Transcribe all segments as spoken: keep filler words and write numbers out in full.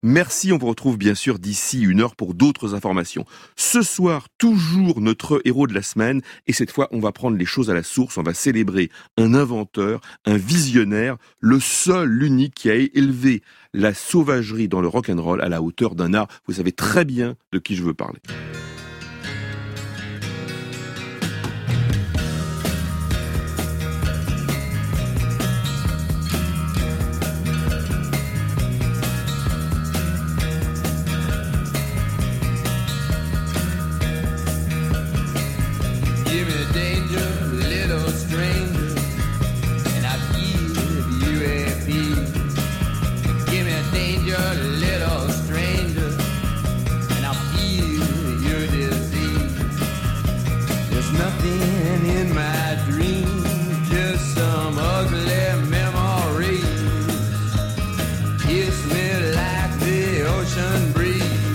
Merci, on vous retrouve bien sûr d'ici une heure pour d'autres informations. Ce soir, toujours notre héros de la semaine, et cette fois, on va prendre les choses à la source, on va célébrer un inventeur, un visionnaire, le seul, l'unique qui a élevé la sauvagerie dans le rock'n'roll à la hauteur d'un art. Vous savez très bien de qui je veux parler. Give me danger, little stranger, and I'll give you a piece. Give me danger, little stranger, and I'll feel your disease. There's nothing in my dream, just some ugly memories. Kiss me like the ocean breeze.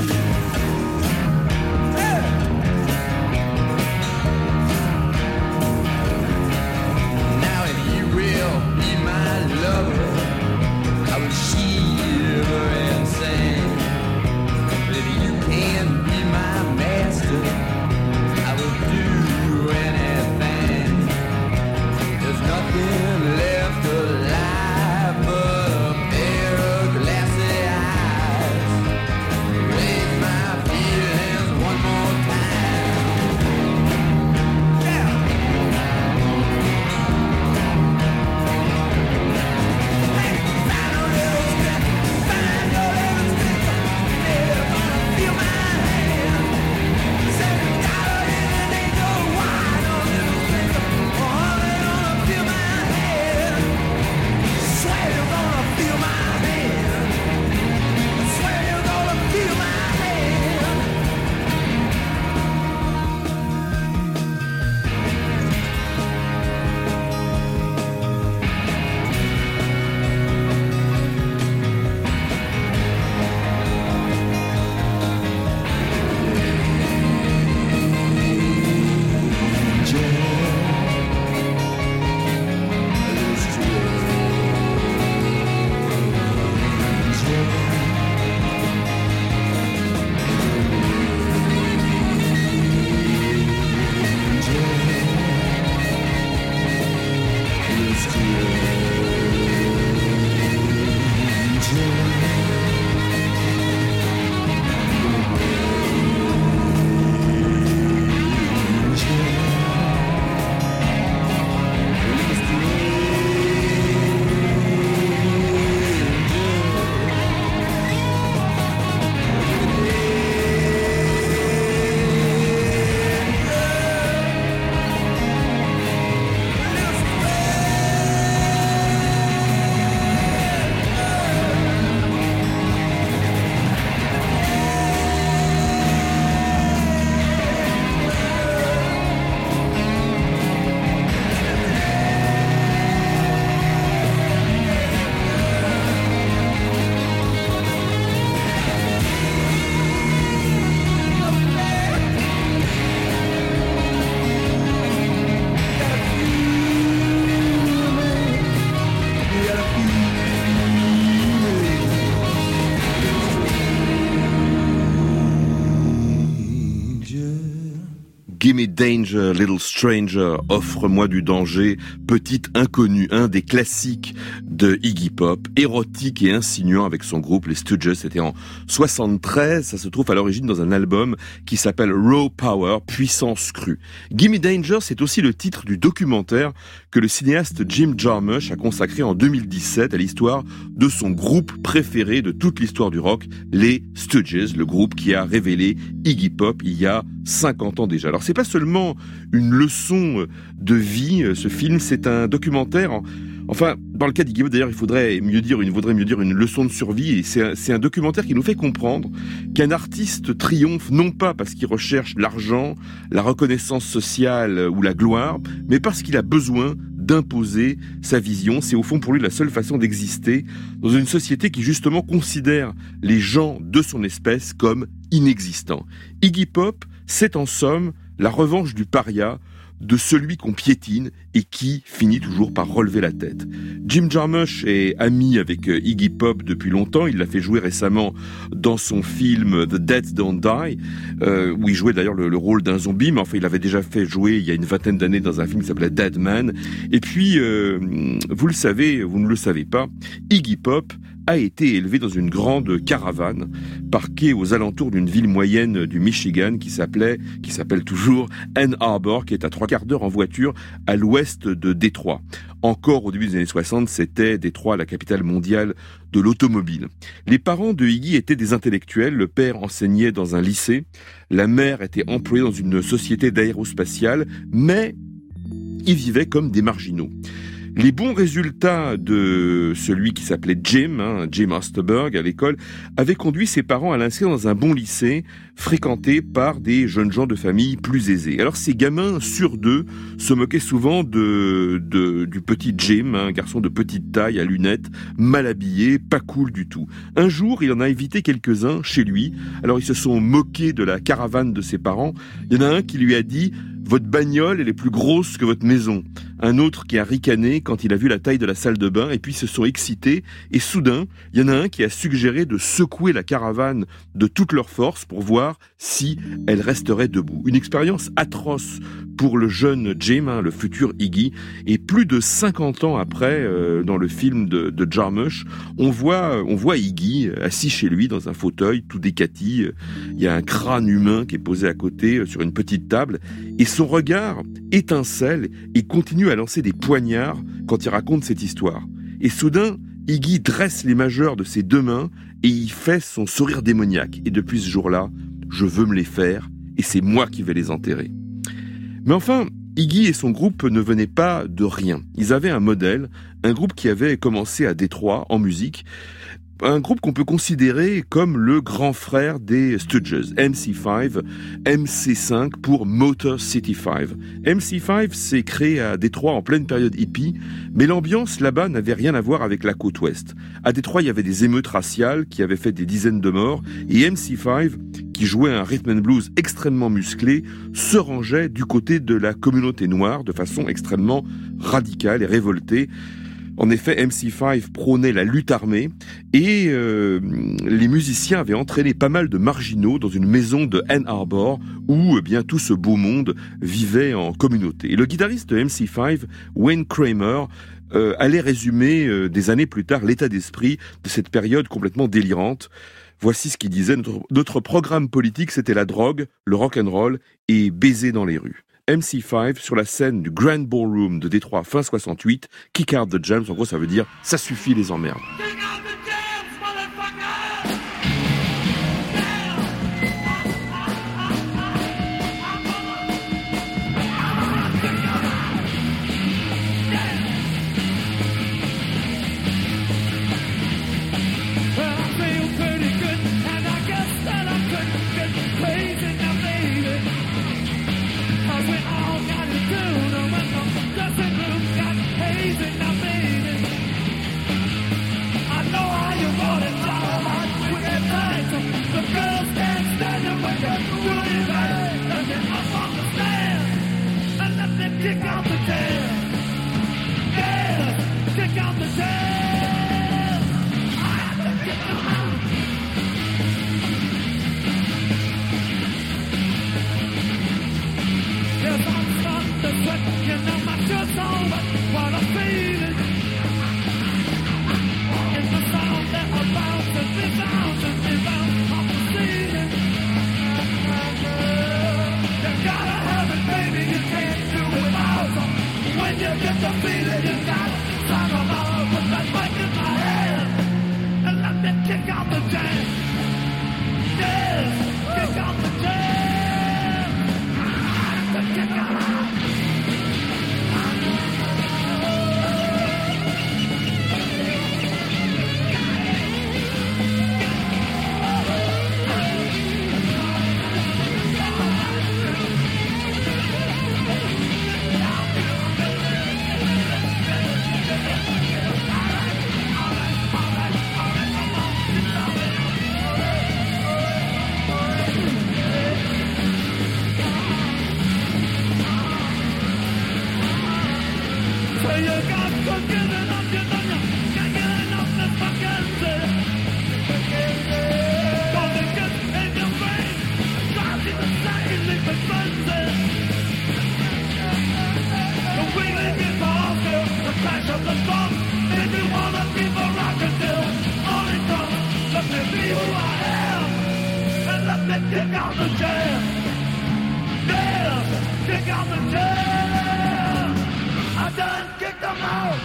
I would shiver and sing. But if you can be my master, I will do anything. There's nothing left alive but a pair of glassy eyes. Raise my feelings one more time. Yeah. Gimme Danger, Little Stranger, offre-moi du danger, petite inconnue, un des classiques de Iggy Pop, érotique et insinuant avec son groupe, les Stooges. C'était en soixante-treize, ça se trouve à l'origine dans un album qui s'appelle Raw Power, puissance crue. Gimme Danger, c'est aussi le titre du documentaire que le cinéaste Jim Jarmusch a consacré en deux mille dix-sept à l'histoire de son groupe préféré de toute l'histoire du rock, les Stooges, le groupe qui a révélé Iggy Pop il y a cinquante ans déjà. Alors c'est pas seulement une leçon de vie, ce film, c'est un documentaire, en, enfin, dans le cas d'Iggy Pop d'ailleurs, il faudrait mieux dire, il faudrait mieux dire une leçon de survie, et c'est un, c'est un documentaire qui nous fait comprendre qu'un artiste triomphe non pas parce qu'il recherche l'argent, la reconnaissance sociale ou la gloire, mais parce qu'il a besoin d'imposer sa vision. C'est au fond pour lui la seule façon d'exister dans une société qui justement considère les gens de son espèce comme inexistants. Iggy Pop, c'est en somme la revanche du paria de celui qu'on piétine et qui finit toujours par relever la tête. Jim Jarmusch est ami avec Iggy Pop depuis longtemps. Il l'a fait jouer récemment dans son film The Dead Don't Die, euh, où il jouait d'ailleurs le, le rôle d'un zombie, mais enfin il avait déjà fait jouer il y a une vingtaine d'années dans un film qui s'appelait Dead Man. Et puis, euh, vous le savez, vous ne le savez pas, Iggy Pop a été élevé dans une grande caravane parquée aux alentours d'une ville moyenne du Michigan qui s'appelait, qui s'appelle toujours Ann Arbor, qui est à trois quarts d'heure en voiture à l'ouest de Détroit. Encore au début des années soixante, c'était Détroit, la capitale mondiale de l'automobile. Les parents de Iggy étaient des intellectuels. Le père enseignait dans un lycée, la mère était employée dans une société d'aérospatiale, mais ils vivaient comme des marginaux. Les bons résultats de celui qui s'appelait Jim, hein, Jim Osterberg à l'école, avaient conduit ses parents à l'inscrire dans un bon lycée fréquenté par des jeunes gens de famille plus aisés. Alors ces gamins sur deux se moquaient souvent de, de du petit Jim, un garçon de petite taille à lunettes, mal habillé, pas cool du tout. Un jour, il en a invité quelques-uns chez lui. Alors ils se sont moqués de la caravane de ses parents. Il y en a un qui lui a dit: votre bagnole, elle est plus grosse que votre maison. Un autre qui a ricané quand il a vu la taille de la salle de bain, et puis ils se sont excités. Et soudain, il y en a un qui a suggéré de secouer la caravane de toute leur force pour voir si elle resterait debout. Une expérience atroce pour le jeune Jim, hein, le futur Iggy. Et plus de cinquante ans après, euh, dans le film de, de Jarmusch, on voit, on voit Iggy assis chez lui dans un fauteuil, tout décati. Il y a un crâne humain qui est posé à côté sur une petite table. Et son regard étincelle et continue à lancer des poignards quand il raconte cette histoire. Et soudain, Iggy dresse les majeurs de ses deux mains et il fait son sourire démoniaque. Et depuis ce jour-là, je veux me les faire et c'est moi qui vais les enterrer. Mais enfin, Iggy et son groupe ne venaient pas de rien. Ils avaient un modèle, un groupe qui avait commencé à Détroit en musique, un groupe qu'on peut considérer comme le grand frère des Stooges, M C cinq, M C cinq pour Motor City cinq. M C cinq s'est créé à Détroit en pleine période hippie, mais l'ambiance là-bas n'avait rien à voir avec la côte ouest. À Détroit, il y avait des émeutes raciales qui avaient fait des dizaines de morts, et M C cinq, qui jouait un rhythm and blues extrêmement musclé, se rangeait du côté de la communauté noire de façon extrêmement radicale et révoltée. En effet, M C cinq prônait la lutte armée et euh, les musiciens avaient entraîné pas mal de marginaux dans une maison de Ann Arbor où eh bien tout ce beau monde vivait en communauté. Et le guitariste de M C cinq, Wayne Kramer, euh, allait résumer euh, des années plus tard l'état d'esprit de cette période complètement délirante. Voici ce qu'il disait: notre, notre programme politique, c'était la drogue, le rock'n'roll et baiser dans les rues. M C cinq sur la scène du Grand Ballroom de Détroit fin soixante-huit, Kick Out the Jams, en gros ça veut dire ça suffit les emmerdes. I me who I am and let me kick on the chair. Yeah, kick on the chair. I done kicked them out.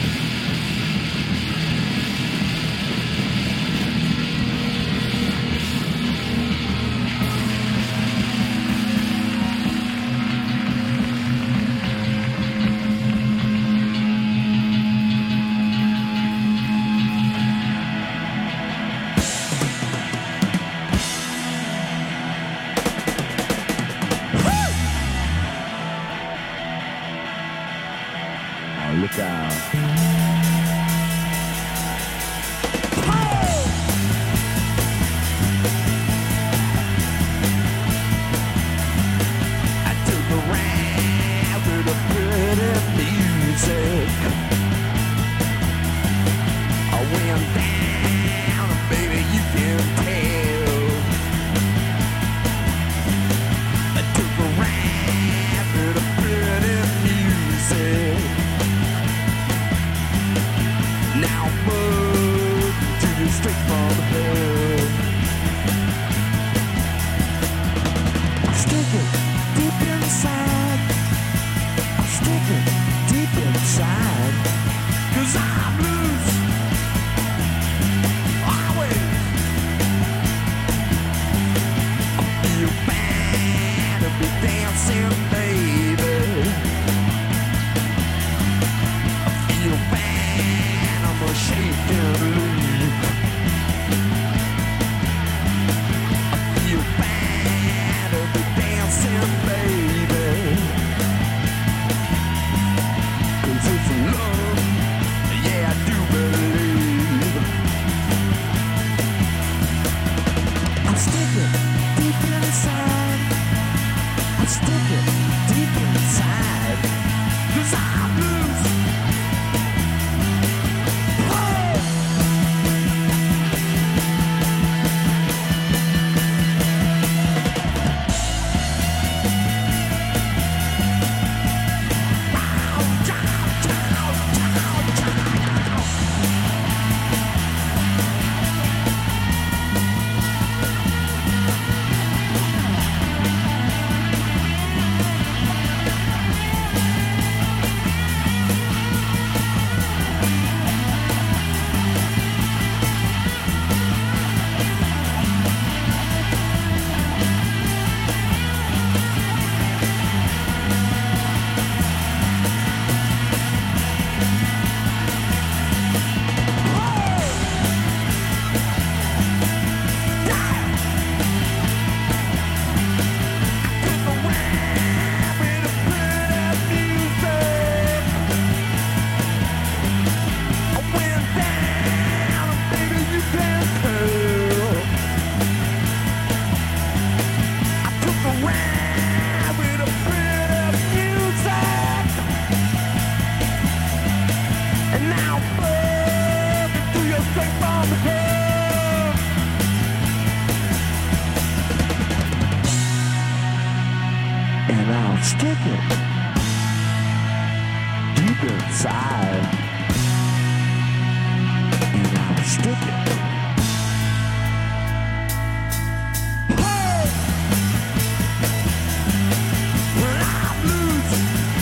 Look out. I took a ride with the pretty music. I went down, baby, you can tell. I took a ride with the pretty music. Now move to you straight from hell. Stick it deep inside. Stick it deep inside. Cause I'm loose. Always. I feel bad to be dancing, baby. I feel bad, I'm a shaking leaf. I feel bad to be dancing, baby. Cause it's love, yeah, I do believe. I stick it deep inside. I stick it deep inside. Cause I'm loose. And I'll stick it deep inside. And I'll stick it. When I'm loose.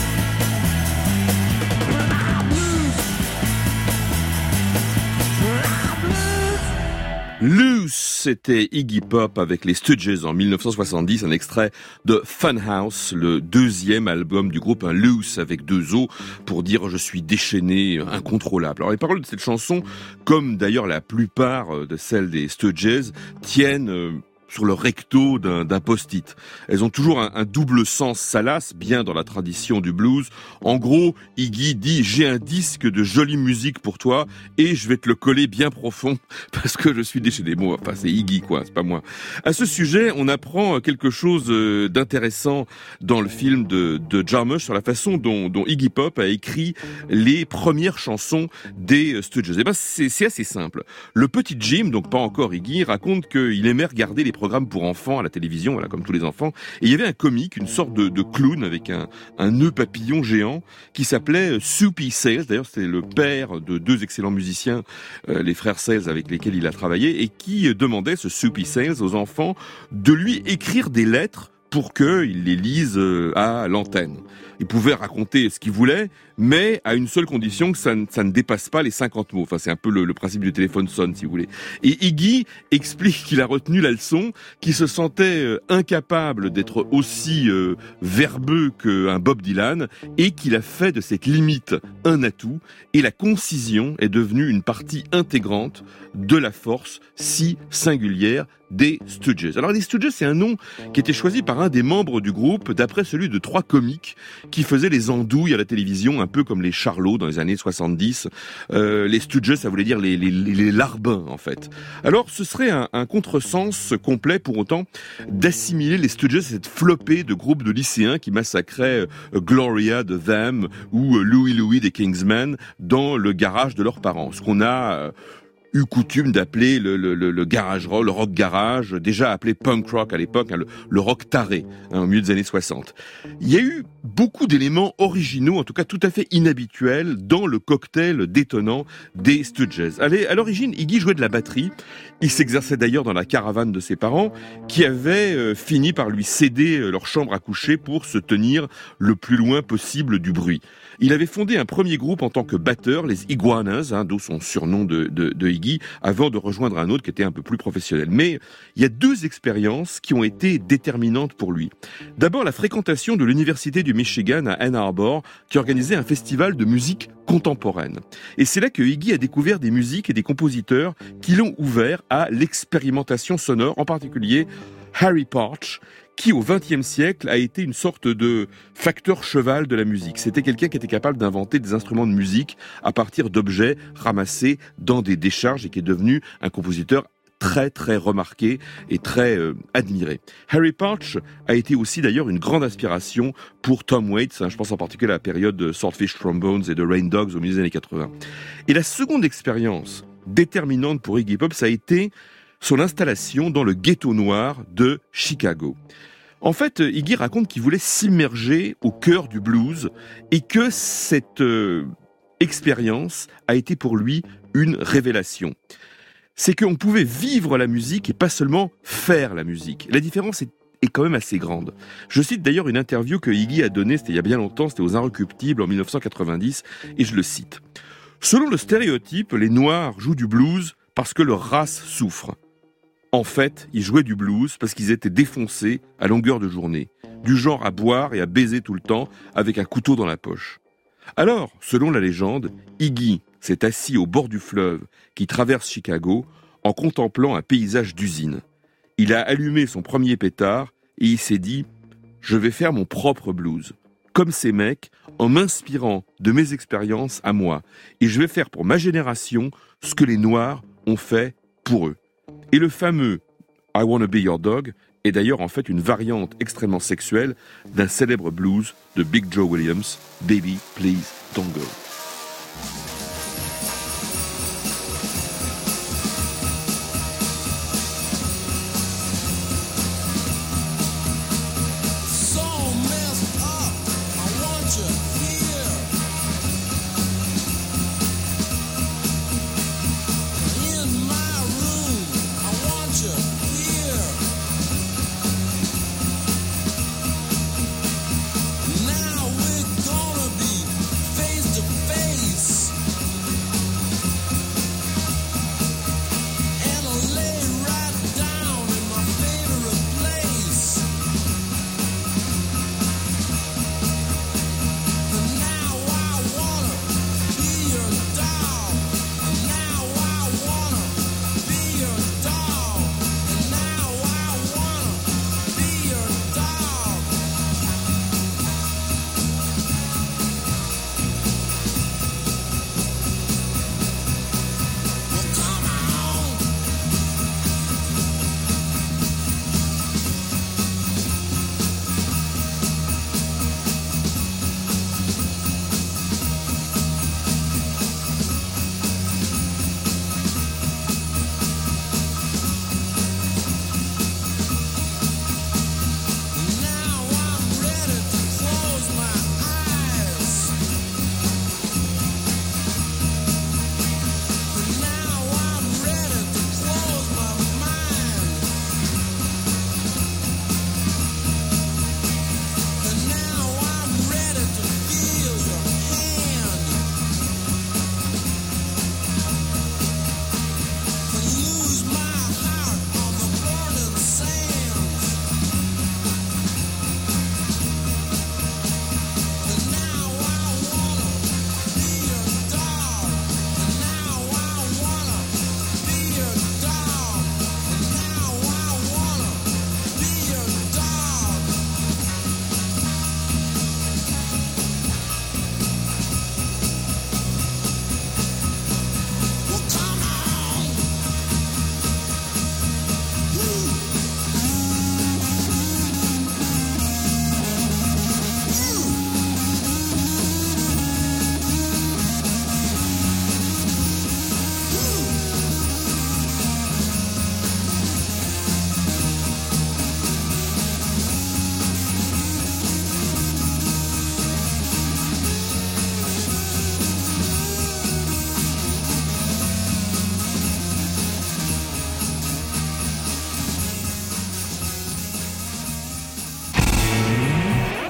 When I'm loose. When I'm loose. Loose, c'était Iggy Pop avec les Stooges en mille neuf cent soixante-dix, un extrait de Funhouse, le deuxième album du groupe, un Loose avec deux O, pour dire je suis déchaîné, incontrôlable. Alors les paroles de cette chanson, comme d'ailleurs la plupart de celles des Stooges, tiennent euh, sur le recto d'un, d'un post-it. Elles ont toujours un, un double sens salace, bien dans la tradition du blues. En gros, Iggy dit « J'ai un disque de jolie musique pour toi et je vais te le coller bien profond parce que je suis déchaîné. » Bon, enfin, c'est Iggy, quoi, c'est pas moi. À ce sujet, on apprend quelque chose d'intéressant dans le film de, de Jarmusch sur la façon dont, dont Iggy Pop a écrit les premières chansons des Stooges. Et ben, c'est, c'est assez simple. Le petit Jim, donc pas encore Iggy, raconte qu'il aimait regarder les programmes pour enfants à la télévision, voilà, comme tous les enfants. Et il y avait un comique, une sorte de, de clown avec un, un nœud papillon géant qui s'appelait Soupy Sales. D'ailleurs, c'était le père de deux excellents musiciens, euh, les frères Sales avec lesquels il a travaillé, et qui demandait, ce Soupy Sales, aux enfants de lui écrire des lettres pour qu'ils les lisent à l'antenne. Il pouvait raconter ce qu'il voulait, mais à une seule condition, que ça ne, ça ne dépasse pas les cinquante mots. Enfin, c'est un peu le, le principe du téléphone sonne, si vous voulez. Et Iggy explique qu'il a retenu la leçon, qu'il se sentait incapable d'être aussi euh, verbeux qu'un Bob Dylan, et qu'il a fait de cette limite un atout, et la concision est devenue une partie intégrante de la force si singulière des Stooges. Alors les Stooges, c'est un nom qui était choisi par un des membres du groupe d'après celui de trois comiques qui faisaient les andouilles à la télévision, un peu comme les Charlots dans les années soixante-dix. Euh, les Stooges, ça voulait dire les, les, les larbins, en fait. Alors ce serait un, un contresens complet, pour autant, d'assimiler les Stooges à cette flopée de groupes de lycéens qui massacraient euh, Gloria de Them ou euh, Louie Louie des Kingsmen dans le garage de leurs parents. Ce qu'on a... Euh, eu coutume d'appeler le, le, le, le garage rock, le rock garage, déjà appelé punk rock à l'époque, hein, le, le rock taré, hein, au milieu des années soixante. Il y a eu beaucoup d'éléments originaux, en tout cas tout à fait inhabituels, dans le cocktail détonnant des Stooges. Allez, à l'origine, Iggy jouait de la batterie. Il s'exerçait d'ailleurs dans la caravane de ses parents, qui avaient euh, fini par lui céder euh, leur chambre à coucher pour se tenir le plus loin possible du bruit. Il avait fondé un premier groupe en tant que batteur, les Iguanas, hein, d'où son surnom de, de, de Iggy, avant de rejoindre un autre qui était un peu plus professionnel. Mais il y a deux expériences qui ont été déterminantes pour lui. D'abord, la fréquentation de l'université du Michigan à Ann Arbor, qui organisait un festival de musique contemporaine. Et c'est là que Iggy a découvert des musiques et des compositeurs qui l'ont ouvert à l'expérimentation sonore, en particulier Harry Partch, qui au vingtième siècle a été une sorte de facteur cheval de la musique. C'était quelqu'un qui était capable d'inventer des instruments de musique à partir d'objets ramassés dans des décharges et qui est devenu un compositeur très très remarqué et très euh, admiré. Harry Partch a été aussi d'ailleurs une grande inspiration pour Tom Waits, hein, je pense en particulier à la période de Swordfish Trombones et de Rain Dogs au milieu des années quatre-vingts. Et la seconde expérience déterminante pour Iggy Pop, ça a été son installation dans le ghetto noir de Chicago. En fait, Iggy raconte qu'il voulait s'immerger au cœur du blues et que cette euh, expérience a été pour lui une révélation. C'est qu'on pouvait vivre la musique et pas seulement faire la musique. La différence est, est quand même assez grande. Je cite d'ailleurs une interview que Iggy a donnée, c'était il y a bien longtemps, c'était aux Inrecuptibles en dix-neuf cent quatre-vingt-dix, et je le cite. « Selon le stéréotype, les Noirs jouent du blues parce que leur race souffre. En fait, ils jouaient du blues parce qu'ils étaient défoncés à longueur de journée, du genre à boire et à baiser tout le temps avec un couteau dans la poche. Alors, selon la légende, Iggy s'est assis au bord du fleuve qui traverse Chicago en contemplant un paysage d'usine. Il a allumé son premier pétard et il s'est dit « Je vais faire mon propre blues, comme ces mecs, en m'inspirant de mes expériences à moi, et je vais faire pour ma génération ce que les Noirs ont fait pour eux. » Et le fameux « I Wanna Be Your Dog » est d'ailleurs en fait une variante extrêmement sexuelle d'un célèbre blues de Big Joe Williams, « Baby, Please Don't Go ». Now we're gonna be face to face.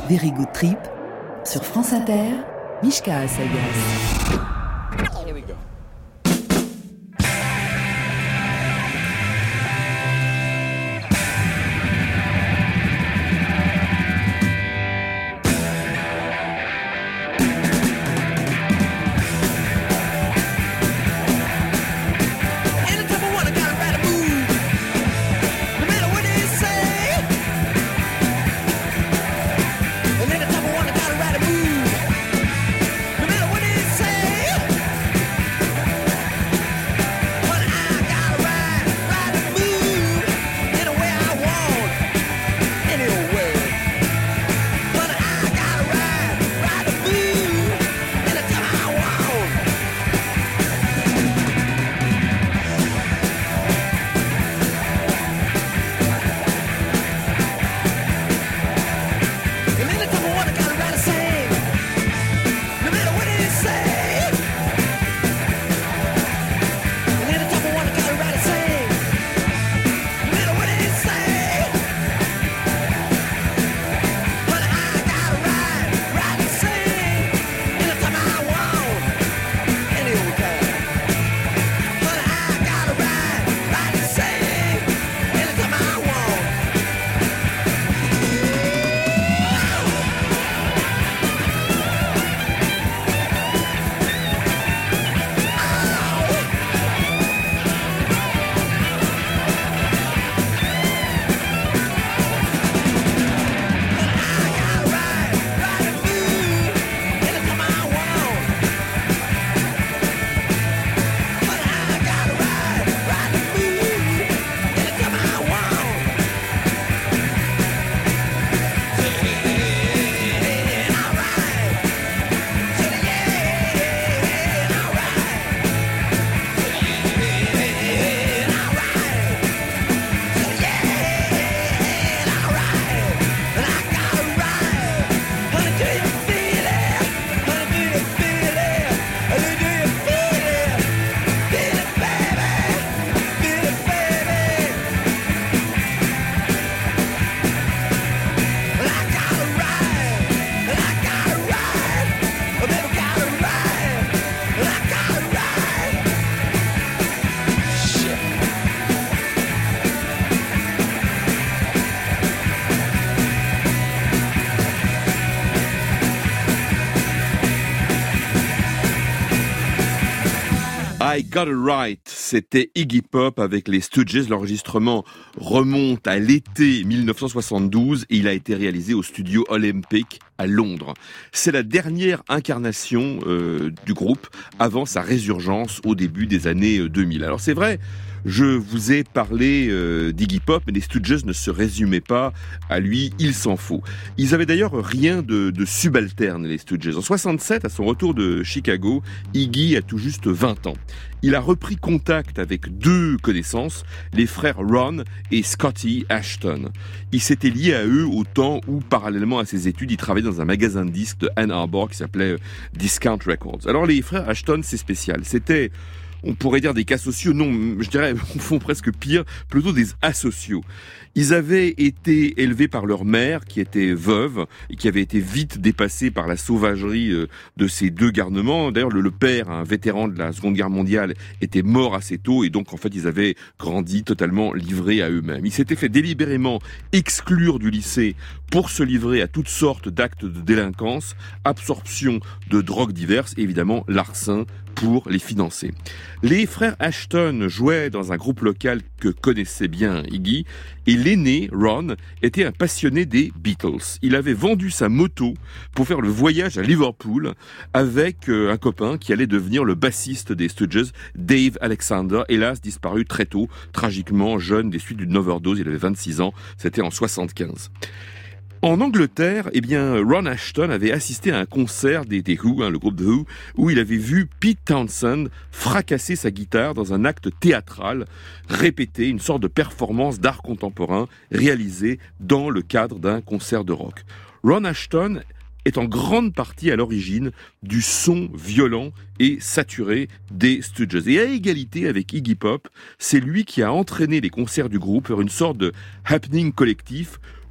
Very Good Trip sur France Inter, Mishka Assagas. Here we go. I Got It Right, c'était Iggy Pop avec les Stooges. L'enregistrement remonte à l'été dix-neuf cent soixante-douze et il a été réalisé au studio Olympic à Londres. C'est la dernière incarnation euh, du groupe avant sa résurgence au début des années deux mille. Alors c'est vrai, je vous ai parlé euh, d'Iggy Pop, mais les Stooges ne se résumaient pas à lui, il s'en faut. Ils avaient d'ailleurs rien de, de subalterne, les Stooges. En soixante-sept, à son retour de Chicago, Iggy a tout juste vingt ans. Il a repris contact avec deux connaissances, les frères Ron et Scotty Ashton. Il s'était lié à eux au temps où, parallèlement à ses études, il travaillait dans un magasin de disques de Ann Arbor qui s'appelait Discount Records. Alors les frères Ashton, c'est spécial. C'était, on pourrait dire des cas sociaux, non, je dirais, au fond presque pire, plutôt des asociaux. Ils avaient été élevés par leur mère, qui était veuve, et qui avait été vite dépassée par la sauvagerie de ces deux garnements. D'ailleurs, le, le père, un vétéran de la Seconde Guerre mondiale, était mort assez tôt, et donc, en fait, ils avaient grandi totalement livrés à eux-mêmes. Ils s'étaient fait délibérément exclure du lycée pour se livrer à toutes sortes d'actes de délinquance, absorption de drogues diverses, et évidemment, larcin pour les financer. Les frères Ashton jouaient dans un groupe local que connaissait bien Iggy, et l'aîné, Ron, était un passionné des Beatles. Il avait vendu sa moto pour faire le voyage à Liverpool avec euh, un copain qui allait devenir le bassiste des Stooges, Dave Alexander, hélas disparu très tôt, tragiquement jeune des suites d'une overdose. Il avait vingt-six ans, c'était en soixante-quinze. En Angleterre, eh bien, Ron Ashton avait assisté à un concert des, des Who, hein, le groupe The Who, où il avait vu Pete Townshend fracasser sa guitare dans un acte théâtral, répété, une sorte de performance d'art contemporain réalisée dans le cadre d'un concert de rock. Ron Ashton est en grande partie à l'origine du son violent et saturé des Stooges. Et à égalité avec Iggy Pop, c'est lui qui a entraîné les concerts du groupe vers une sorte de happening collectif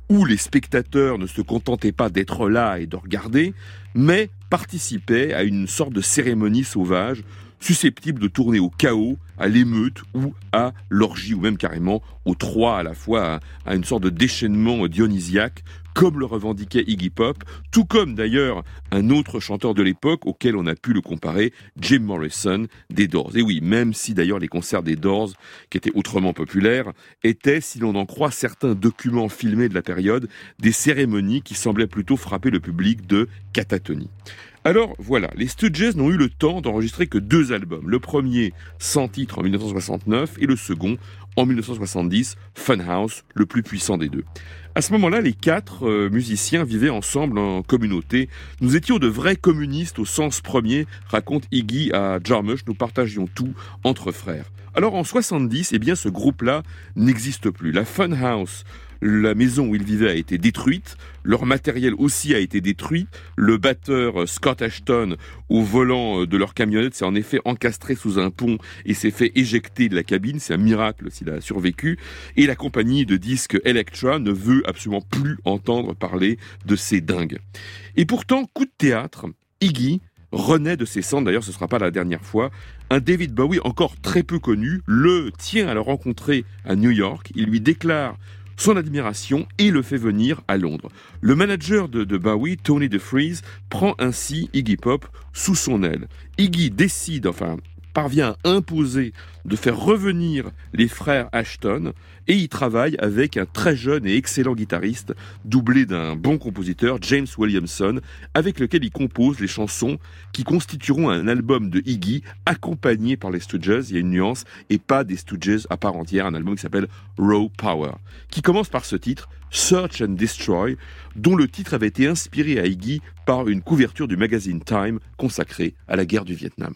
où les spectateurs ne se contentaient pas d'être là et de regarder, mais participaient à une sorte de cérémonie sauvage, susceptible de tourner au chaos, à l'émeute ou à l'orgie, ou même carrément aux trois à la fois, à, à une sorte de déchaînement dionysiaque, comme le revendiquait Iggy Pop, tout comme d'ailleurs un autre chanteur de l'époque auquel on a pu le comparer, Jim Morrison des Doors. Et oui, même si d'ailleurs les concerts des Doors, qui étaient autrement populaires, étaient, si l'on en croit certains documents filmés de la période, des cérémonies qui semblaient plutôt frapper le public de catatonie. Alors voilà, les Stooges n'ont eu le temps d'enregistrer que deux albums. Le premier, sans titre en dix-neuf cent soixante-neuf, et le second, en dix-neuf cent soixante-dix, Funhouse, le plus puissant des deux. À ce moment-là, les quatre euh, musiciens vivaient ensemble en communauté. Nous étions de vrais communistes au sens premier, raconte Iggy à Jarmusch, nous partagions tout entre frères. Alors en soixante-dix, eh bien ce groupe-là n'existe plus. La Funhouse, la maison où ils vivaient a été détruite, leur matériel aussi a été détruit, le batteur Scott Ashton au volant de leur camionnette s'est en effet encastré sous un pont et s'est fait éjecter de la cabine, c'est un miracle s'il a survécu, et la compagnie de disques Elektra ne veut absolument plus entendre parler de ces dingues. Et pourtant, coup de théâtre, Iggy renaît de ses cendres, d'ailleurs ce ne sera pas la dernière fois. Un David Bowie encore très peu connu le tient à le rencontrer à New York, il lui déclare son admiration et le fait venir à Londres. Le manager de, de Bowie, Tony DeFries, prend ainsi Iggy Pop sous son aile. Iggy décide, enfin parvient à imposer de faire revenir les frères Ashton et il travaille avec un très jeune et excellent guitariste doublé d'un bon compositeur, James Williamson, avec lequel il compose les chansons qui constitueront un album de Iggy accompagné par les Stooges, il y a une nuance, et pas des Stooges à part entière, un album qui s'appelle Raw Power, qui commence par ce titre, Search and Destroy, dont le titre avait été inspiré à Iggy par une couverture du magazine Time consacrée à la guerre du Vietnam.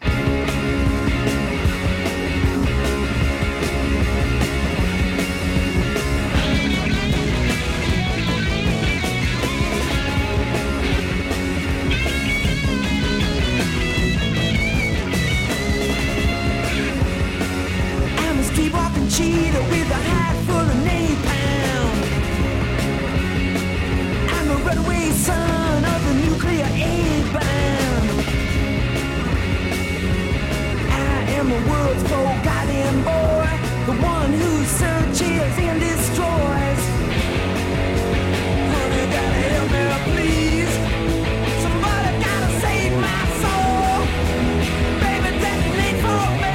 Cheetah with a hat full of napalm. I'm a runaway son of the nuclear aid bomb. I am a world's forgotten boy, the one who searches and destroys. Honey, gotta help me, please. Somebody gotta save my soul. Baby, detonate for me.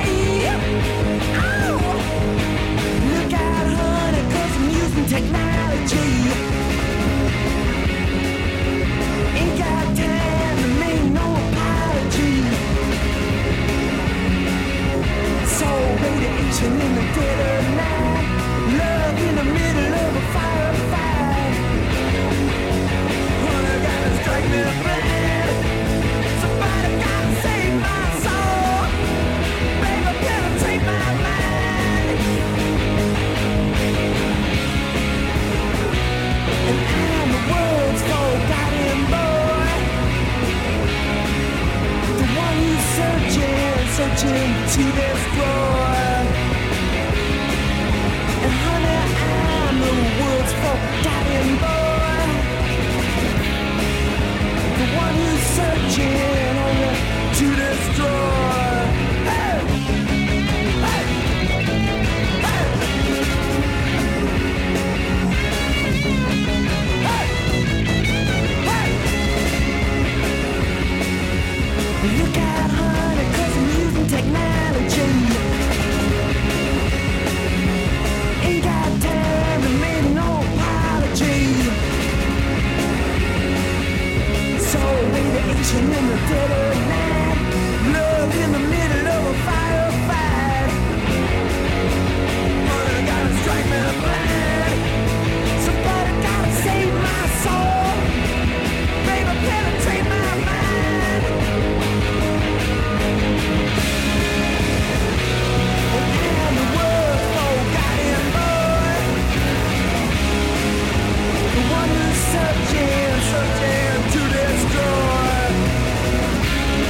Technology ain't got time to make no apology. So radiation in the dead of night, love in the middle of a firefight. Honey, gotta strike me blind. Somebody gotta save my soul. Baby, penetrate my mind. And I'm the world's forgotten boy, the one who's searching, searching to destroy. And honey, I'm the world's forgotten boy, the one who's searching only to destroy. Hey! Hey! Look out, honey, 'cause I'm using technology. Ain't got time to make no apology. So radiation in the dead of night, love in the middle of a firefight. Honey, gotta strike me blind. Somebody gotta save my soul. Baby, penetrate my mind. I'm the world's forgotten boy, the one who's searching, searching to destroy.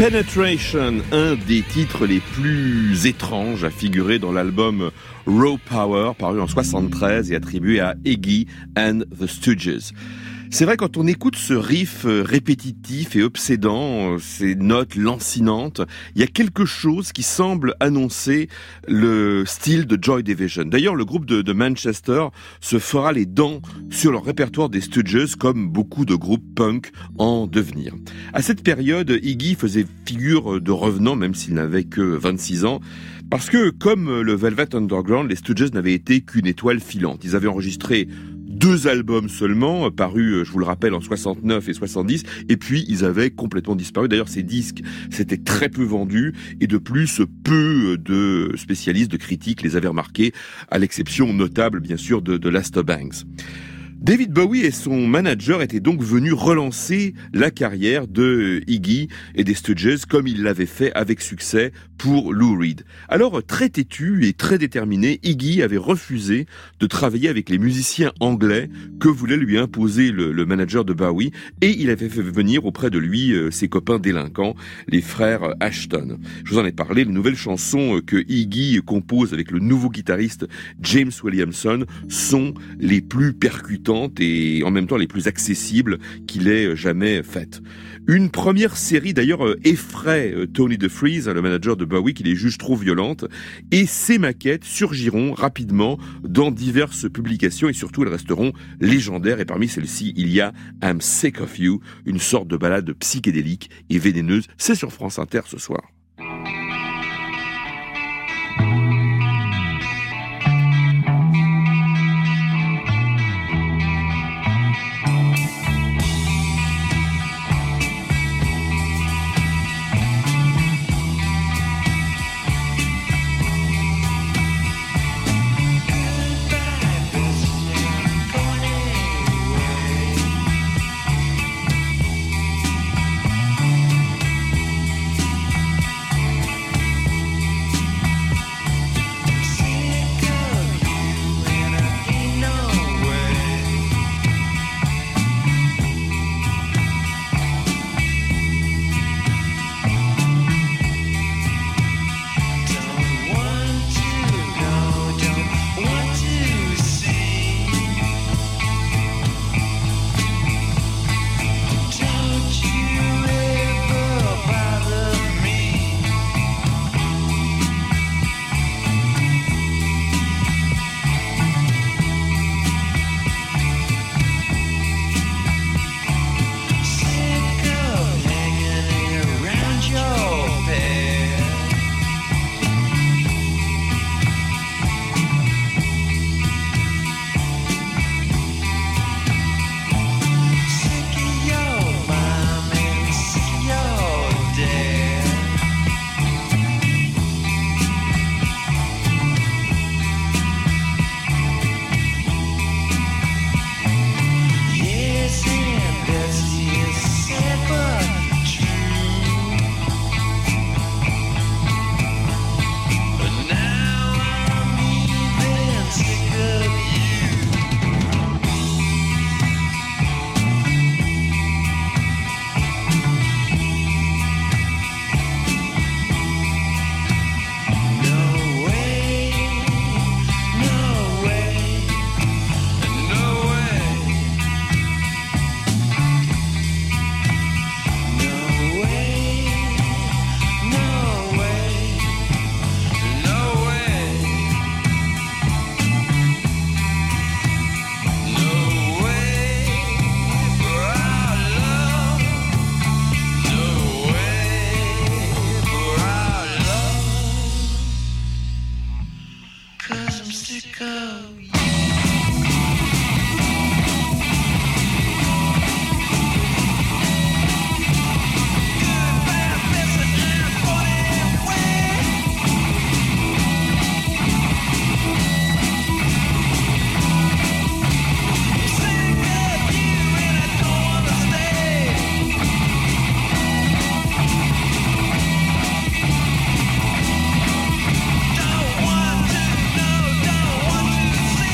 Penetration, un des titres les plus étranges à figurer dans l'album Raw Power, paru en soixante-treize et attribué à Iggy and the Stooges. C'est vrai, quand on écoute ce riff répétitif et obsédant, ces notes lancinantes, il y a quelque chose qui semble annoncer le style de Joy Division. D'ailleurs, le groupe de, de Manchester se fera les dents sur le répertoire des Stooges, comme beaucoup de groupes punk en devenir. À cette période, Iggy faisait figure de revenant, même s'il n'avait que vingt-six ans, parce que, comme le Velvet Underground, les Stooges n'avaient été qu'une étoile filante. Ils avaient enregistré deux albums seulement, parus, je vous le rappelle, en soixante-neuf et soixante-dix, et puis ils avaient complètement disparu. D'ailleurs, ces disques s'étaient très peu vendus, et de plus, peu de spécialistes, de critiques les avaient remarqués, à l'exception notable, bien sûr, de, de Lester Bangs. David Bowie et son manager étaient donc venus relancer la carrière de Iggy et des Stooges comme il l'avait fait avec succès pour Lou Reed. Alors, très têtu et très déterminé, Iggy avait refusé de travailler avec les musiciens anglais que voulait lui imposer le, le manager de Bowie, et il avait fait venir auprès de lui euh, ses copains délinquants, les frères Ashton. Je vous en ai parlé, les nouvelles chansons que Iggy compose avec le nouveau guitariste James Williamson sont les plus percutantes et en même temps les plus accessibles qu'il ait jamais faites. Une première série d'ailleurs effraie Tony DeFries, le manager de Bowie, qui les juge trop violentes, et ces maquettes surgiront rapidement dans diverses publications et surtout elles resteront légendaires, et parmi celles-ci il y a I'm Sick of You, une sorte de ballade psychédélique et vénéneuse. C'est sur France Inter ce soir. Don't want to know, don't want to see.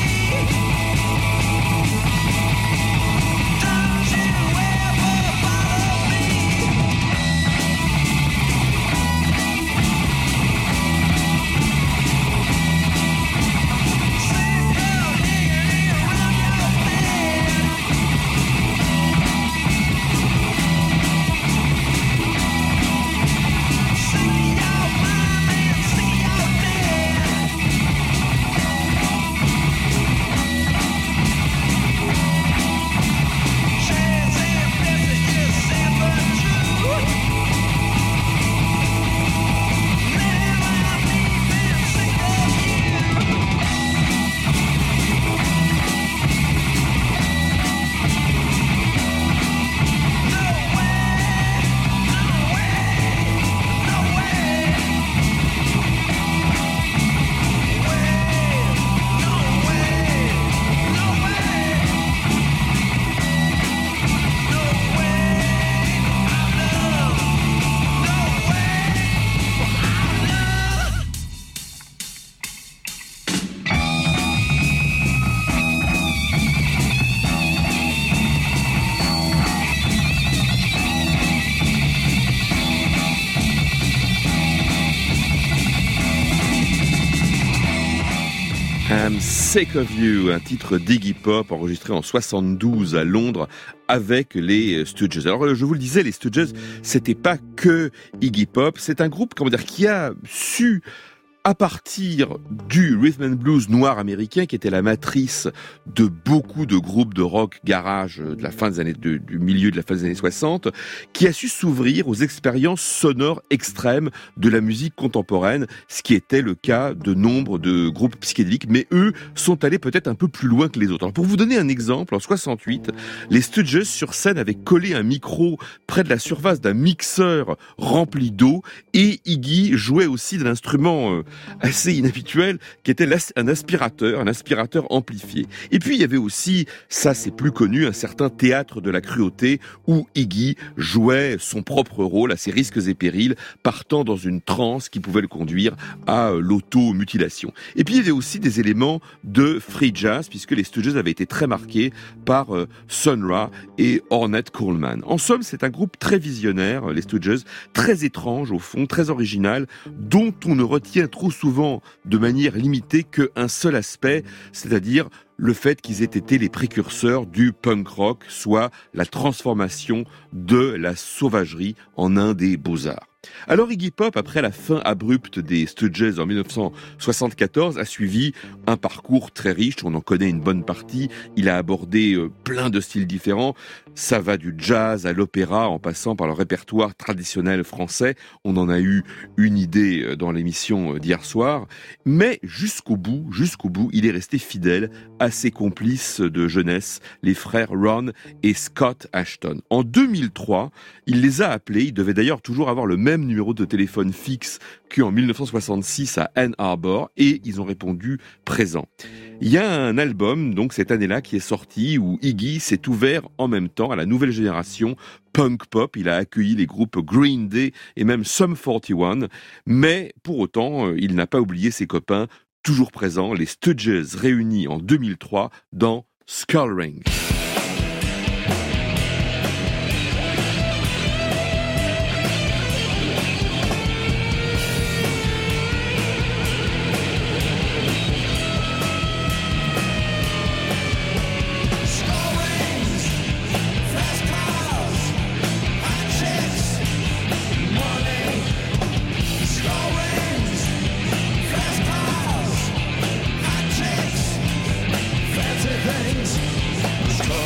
I'm Sick of You, un titre d'Iggy Pop enregistré en soixante-douze à Londres avec les Stooges. Alors je vous le disais, les Stooges, c'était pas que Iggy Pop, c'est un groupe, comment dire, qui a su, à partir du rhythm and blues noir américain, qui était la matrice de beaucoup de groupes de rock garage de la fin des années, de, du milieu de la fin des années soixante, qui a su s'ouvrir aux expériences sonores extrêmes de la musique contemporaine, ce qui était le cas de nombre de groupes psychédéliques, mais eux sont allés peut-être un peu plus loin que les autres. Alors pour vous donner un exemple, en soixante-huit, les Stooges sur scène avaient collé un micro près de la surface d'un mixeur rempli d'eau, et Iggy jouait aussi de l'instrument euh, assez inhabituel, qui était un aspirateur, un aspirateur amplifié. Et puis il y avait aussi, ça c'est plus connu, un certain théâtre de la cruauté où Iggy jouait son propre rôle à ses risques et périls, partant dans une transe qui pouvait le conduire à l'auto-mutilation. Et puis il y avait aussi des éléments de free jazz, puisque les Stooges avaient été très marqués par euh, Sun Ra et Ornette Coleman. En somme, c'est un groupe très visionnaire, les Stooges, très étrange au fond, très original, dont on ne retient trop souvent de manière limitée qu'un seul aspect, c'est-à-dire le fait qu'ils aient été les précurseurs du punk rock, soit la transformation de la sauvagerie en un des beaux-arts. Alors Iggy Pop, après la fin abrupte des Stooges en dix-neuf cent soixante-quatorze, a suivi un parcours très riche, on en connaît une bonne partie, il a abordé euh, plein de styles différents, ça va du jazz à l'opéra en passant par le répertoire traditionnel français, on en a eu une idée dans l'émission d'hier soir, mais jusqu'au bout, jusqu'au bout, il est resté fidèle à ses complices de jeunesse, les frères Ron et Scott Ashton. En deux mille trois, il les a appelés, il devait d'ailleurs toujours avoir le même numéro de téléphone fixe qu'en dix-neuf cent soixante-six à Ann Arbor, et ils ont répondu présent. Il y a un album, donc cette année-là, qui est sorti, où Iggy s'est ouvert en même temps à la nouvelle génération punk pop. Il a accueilli les groupes Green Day et même Sum quarante et un, mais pour autant, il n'a pas oublié ses copains, toujours présents, les Stooges réunis en deux mille trois dans Skull Ring. Fancy things,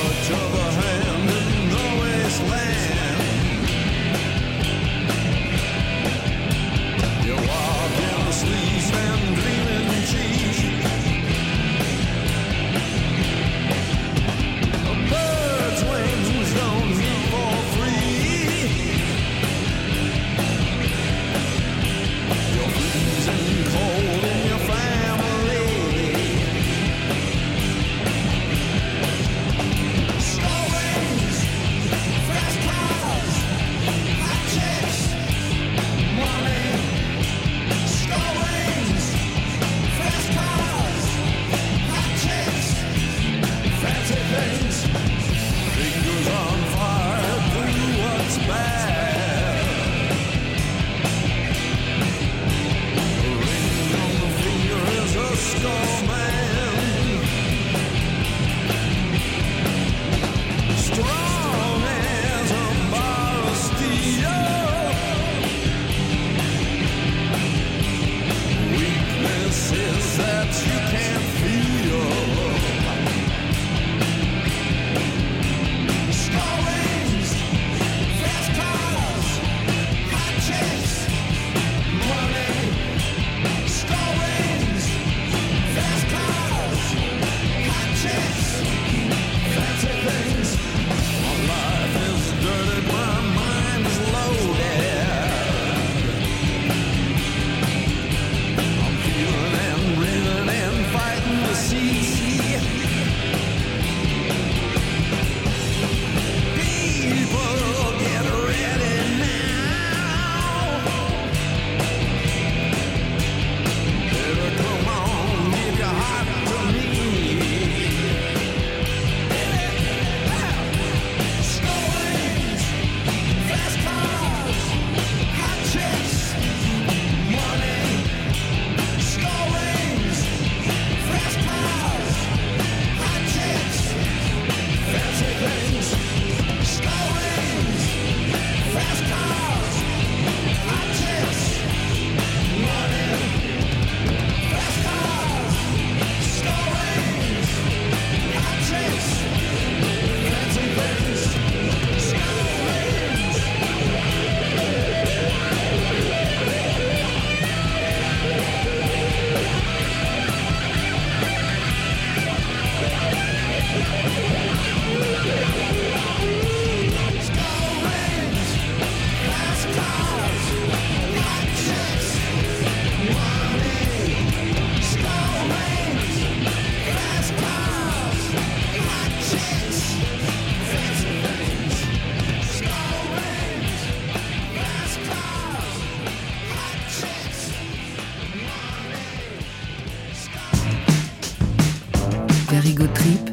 Super Ego Trip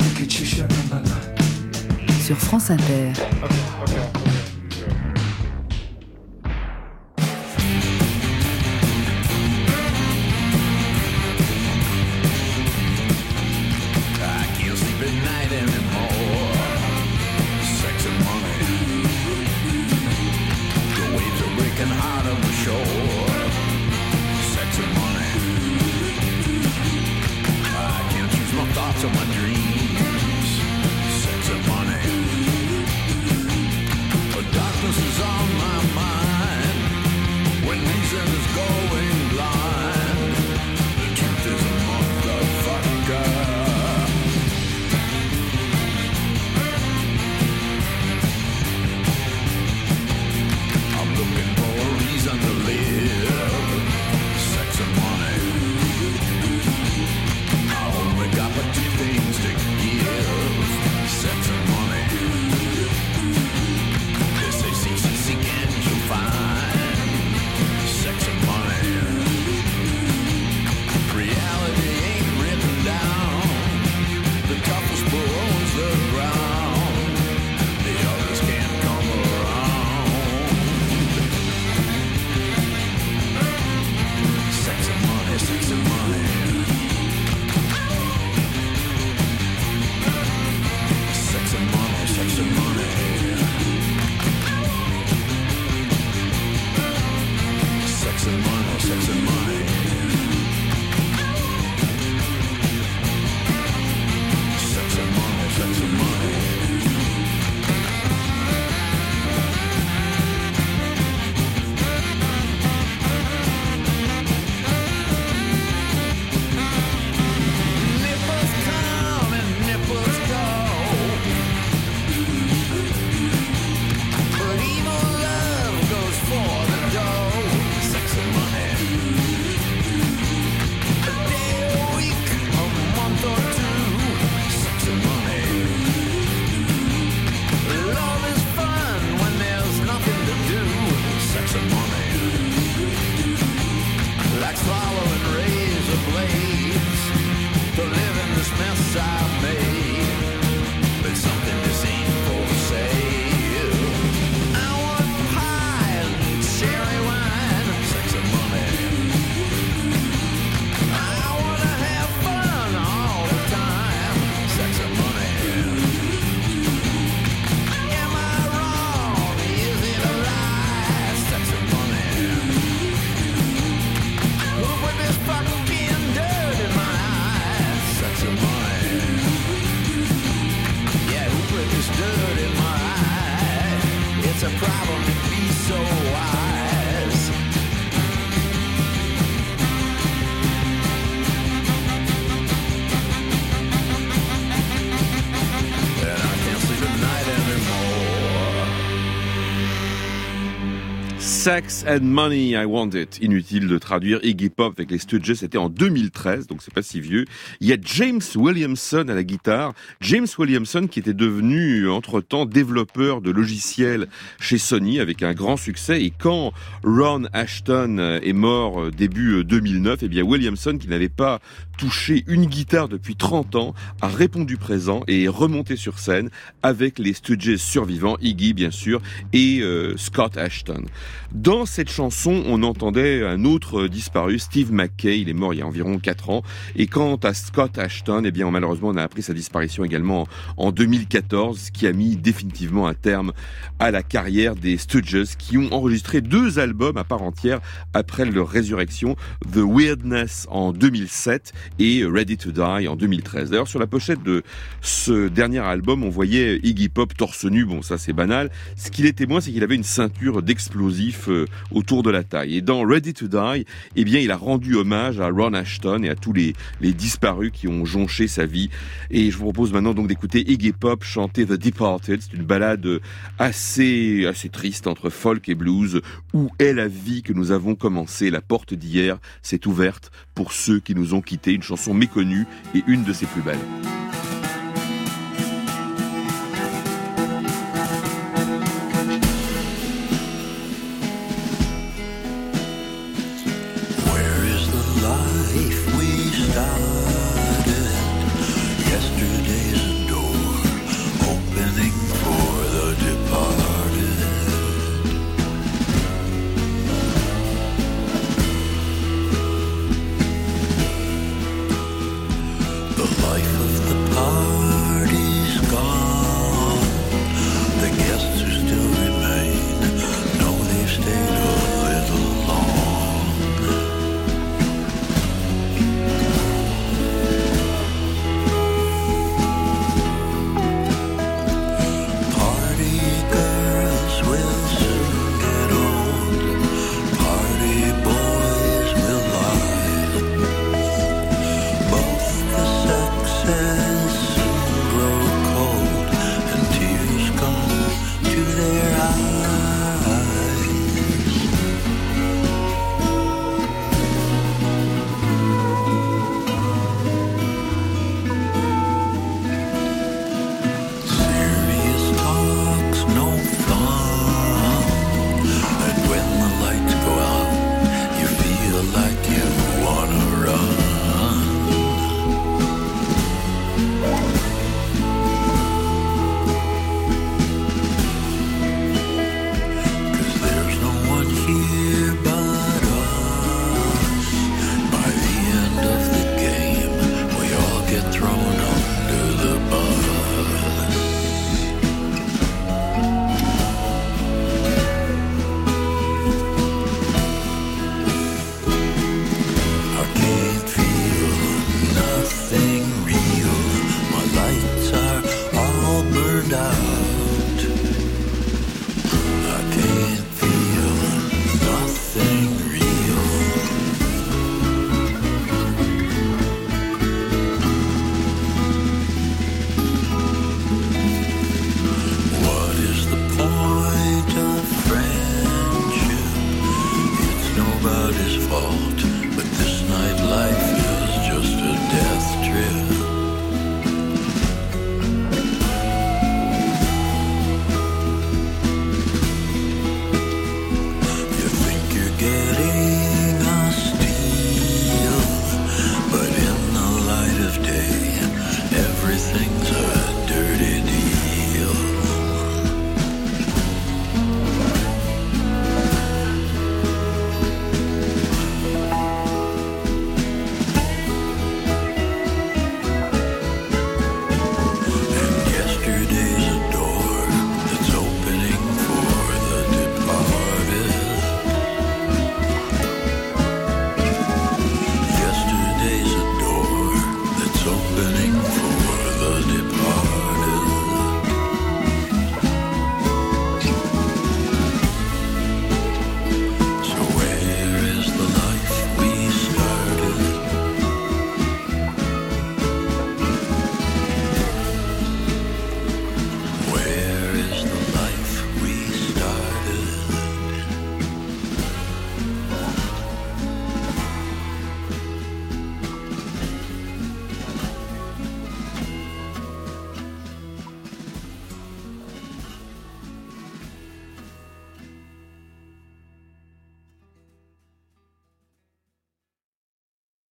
sur France Inter. Sex and Money, I Want It. Inutile de traduire Iggy Pop avec les Stooges, c'était en deux mille treize, donc c'est pas si vieux. Il y a James Williamson à la guitare. James Williamson qui était devenu, entre-temps, développeur de logiciels chez Sony avec un grand succès. Et quand Ron Ashton est mort début deux mille neuf, eh bien Williamson, qui n'avait pas touché une guitare depuis trente ans, a répondu présent et est remonté sur scène avec les Stooges survivants, Iggy bien sûr, et euh, Scott Ashton. Dans cette chanson, on entendait un autre disparu, Steve McKay, il est mort il y a environ quatre ans. Et quant à Scott Ashton, eh bien malheureusement on a appris sa disparition également en deux mille quatorze, ce qui a mis définitivement un terme à la carrière des Stooges, qui ont enregistré deux albums à part entière après leur résurrection, The Weirdness en deux mille sept et Ready to Die en deux mille treize. D'ailleurs sur la pochette de ce dernier album, on voyait Iggy Pop torse nu, bon ça c'est banal. Ce qu'il était moins, c'est qu'il avait une ceinture d'explosifs autour de la taille. Et dans Ready to Die, eh bien, il a rendu hommage à Ron Ashton et à tous les, les disparus qui ont jonché sa vie. Et je vous propose maintenant donc d'écouter Iggy Pop chanter The Departed. C'est une ballade assez, assez triste entre folk et blues. Où est la vie que nous avons commencée? La porte d'hier s'est ouverte pour ceux qui nous ont quittés. Une chanson méconnue et une de ses plus belles. If we start